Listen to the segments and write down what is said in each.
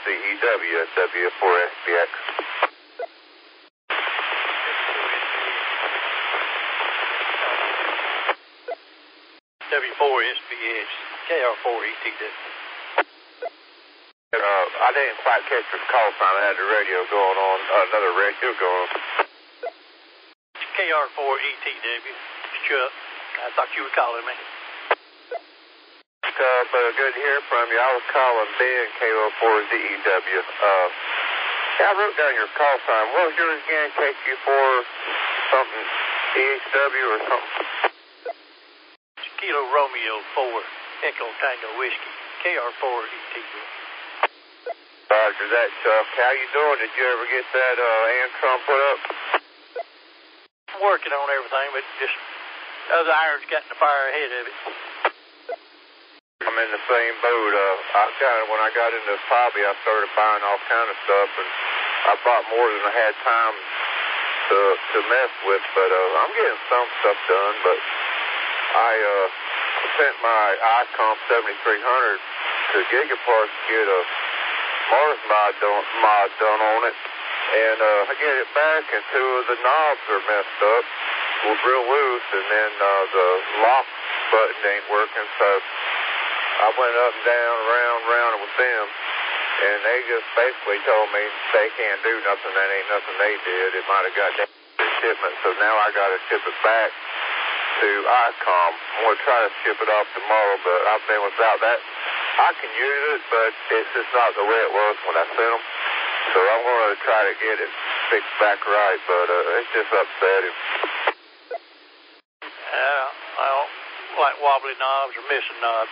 CEW at W4SPX. W4SPX, KR4ETW. I didn't quite catch your call sign. I had the radio going on, another radio going on. KR4ETW, Chuck. I thought you were calling me. But good to hear from you. I was calling Ben, KO4ZEW. I wrote down your call sign. What was yours again? KQ4 something, EHW or something? Kilo Romeo 4, Echo Tango Whiskey, KR4ETW. Roger that, Chuck. How you doing? Did you ever get that Antron put up? I'm working on everything, but just other irons got in the fire ahead of it. I'm in the same boat. When I got into this hobby, I started buying all kind of stuff, and I bought more than I had time to mess with. But I'm getting some stuff done. But I sent my ICOM 7300 to Gigaparts to get a Mars mod done on it, and I get it back, and two of the knobs are messed up, were real loose, and then the lock button ain't working, so I went up and down, round with them, and they just basically told me they can't do nothing. That ain't nothing they did. It might have got down to the shipment, so now I got to ship it back to ICOM. I'm going to try to ship it off tomorrow, but I've been without that. I can use it, but it's just not the way it was when I sent them. So I'm going to try to get it fixed back right, but it's just upsetting. Well, like wobbly knobs or missing knobs.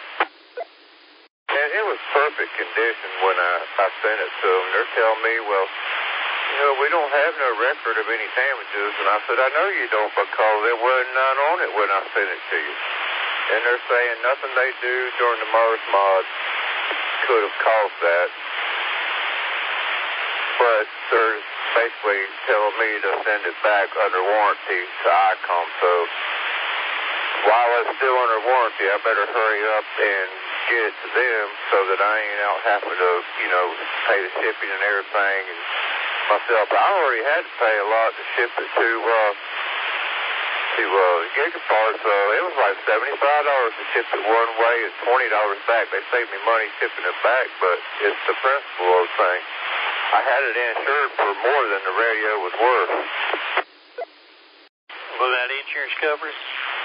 And it was perfect condition when I sent it to them. They're telling me, well, you know, we don't have no record of any damages. And I said, I know you don't, because there wasn't none on it when I sent it to you. And they're saying nothing they do during the Mars mod could have caused that. But they're basically telling me to send it back under warranty to ICOM. So while it's still under warranty, I better hurry up and get it to them so that I ain't out having to, you know, pay the shipping and everything and myself. I already had to pay a lot to ship it to Gigaparts. It was like $75 to ship it one way and $20 back. They saved me money shipping it back, but it's the principle of the thing. I had it insured for more than the radio was worth. Will that insurance cover it?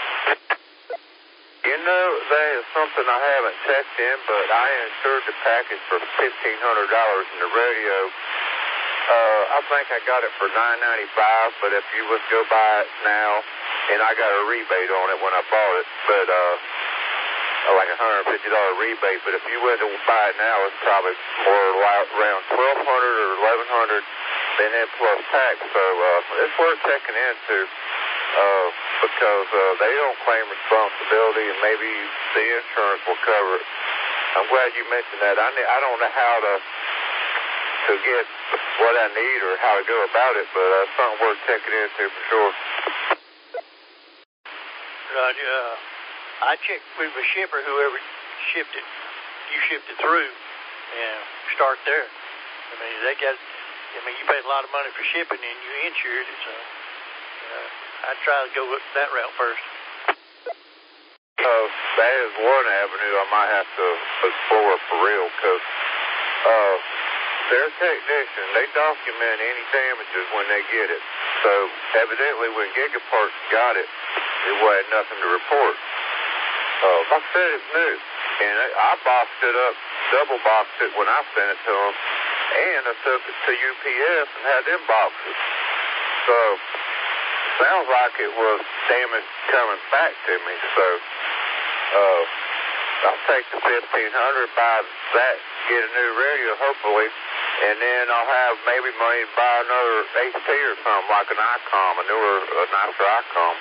You know, that is something I haven't checked in, but I insured the package for $1,500 in the radio. I think I got it for $9.95, but if you would go buy it now, and I got a rebate on it when I bought it, but like $150 rebate, but if you went to buy it now, it's probably more around $1,200 or $1,100, and then plus tax, so it's worth checking into. Because they don't claim responsibility, and maybe the insurance will cover it. I'm glad you mentioned that. I don't know how to get what I need or how to go about it, but something worth checking into for sure. Roger. I checked with the shipper, whoever shipped it, you shipped it through, and start there. I mean, you paid a lot of money for shipping, and you insured it, so I'd try to go that route first. That is one avenue I might have to explore for real, because their technician, they document any damages when they get it. So evidently when Gigaparts got it, it wasn't nothing to report. Like I said, it's new. And I boxed it up, double boxed it when I sent it to them, and I took it to UPS and had them box it. So sounds like it was damage coming back to me, so I'll take the $1,500, buy that, get a new radio, hopefully, and then I'll have maybe money to buy another HT or something, like an ICOM, a nicer ICOM.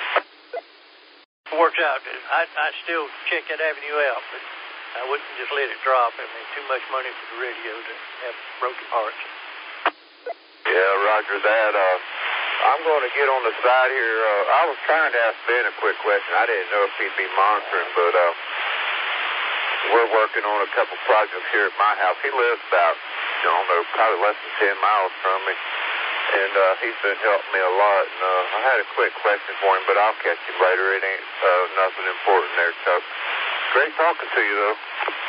Works out. I'd still check that avenue out, but I wouldn't just let it drop. I mean, too much money for the radio to have broken parts. Yeah, roger that. I'm going to get on the side here. I was trying to ask Ben a quick question. I didn't know if he'd be monitoring, but we're working on a couple projects here at my house. He lives about, I don't know, probably less than 10 miles from me. And he's been helping me a lot. And I had a quick question for him, but I'll catch him later. It ain't nothing important there, Chuck. Great talking to you, though.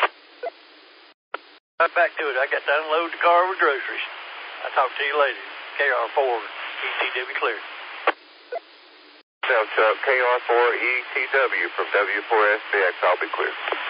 Right back to it. I got to unload the car with groceries. I'll talk to you later. KR4 ETW clear. Tell Chuck, KR4 ETW from W4SBX. I'll be clear.